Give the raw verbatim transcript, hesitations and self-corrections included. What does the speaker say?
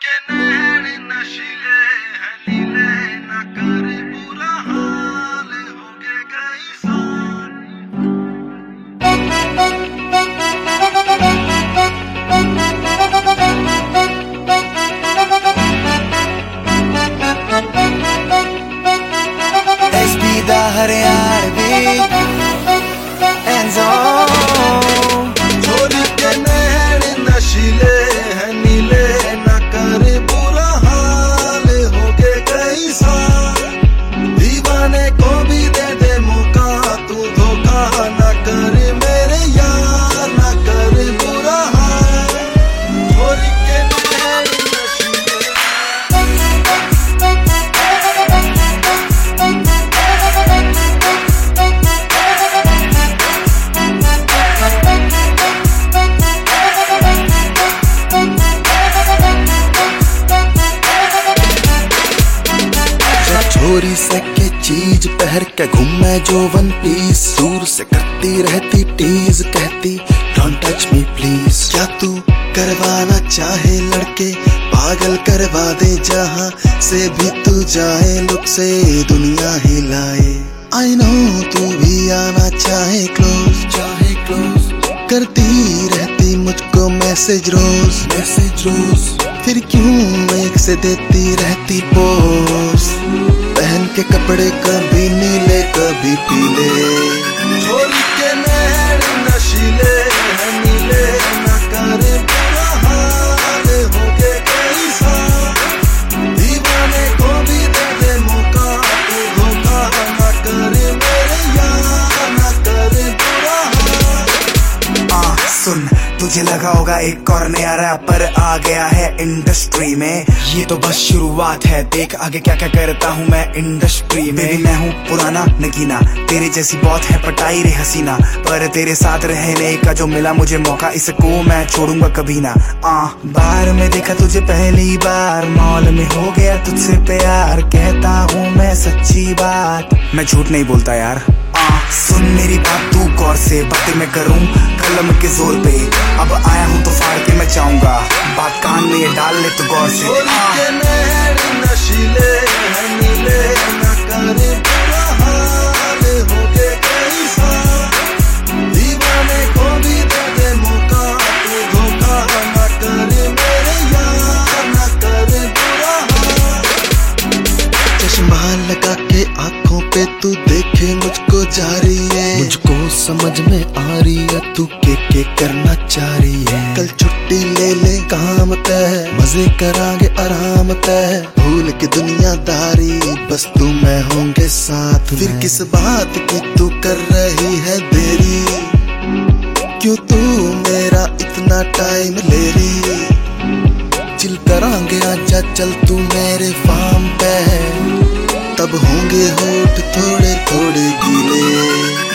के नैन नशीले हैं नीले, न कर बुरा हाल हो गए कई साल। एस पी दा हरियाणवी एंजो छोरी के नैन नशीले हैं नीले, न कर बुरा हाल हो गए कई साल। दीवाने को भी दे दे मौका, तू धोखा न कर मेरे यार, न कर बुरा हाल। छोरी के नैन नशीले छोरी से के चीज पहर के घूमे जो वन पीस, दूर से करती रहती टीज, कहती डोंट टच मी प्लीज। क्या तू करवाना चाहे लड़के पागल करवा दे, जहां से भी तू जाए लुक से दुनिया हिलाए। आई नो तू भी आना चाहे क्लोज, चाहे क्लोज करती रहती मुझको मैसेज रोज, मैसेज रोज। फिर क्यों एक से देती रहती पोज, पहन के कपड़े कभी नीले कभी पीले। छोरी के नैन नशीले हैं नीले, न कर बुरा हाल हो गए कई साल। दीवाने को भी दे दे मौका, तू धोखा न कर मेरे यार, न कर बुरा हाल। आ, सुन तुझे लगा होगा एक और नया रैपर आ गया है इंडस्ट्री में, ये तो बस शुरुआत है, देख आगे क्या क्या करता हूँ मैं इंडस्ट्री में। Baby, मैं हूँ पुराना नगीना, तेरे जैसी बहुत है पटाई रे हसीना, पर तेरे साथ रहने का जो मिला मुझे मौका, इसको मैं छोड़ूंगा कभी ना। आ, बार में देखा तुझे पहली बार, मॉल में हो गया तुझसे प्यार, कहता हूँ मैं सच्ची बात, मैं झूठ नहीं बोलता यार। आ, सुन मेरी बात तू गौर से, बातें मैं करूँ कलम के जोर पे, अब आया हूँ तो फाड़ के मैं चाहूंगा, बात कान में ये डाल ले तो गौर से। छोरी के नैन नशीले हैं नीले, न कर बुरा हाल हो गए कई साल। दीवाने को भी दे दे मौका, तू धोखा न कर मेरे यार, न कर बुरा हाल। चश्मा लगा के आंखों पे तू देखे मुझको जा रही है, मुझको समझ में आ रही है तू के के करना चाह रही है। कल छुट्टी ले ले काम तय, मजे करांगे आराम तय, भूल के दुनियादारी बस तू मैं होंगे साथ। फिर किस बात की तू कर रही है देरी, क्यों तू मेरा इतना टाइम ले रही। चिल करांगे आजा चल तू मेरे फार्म पे, तब होंगे होठ थोड़े थोड़े गीले।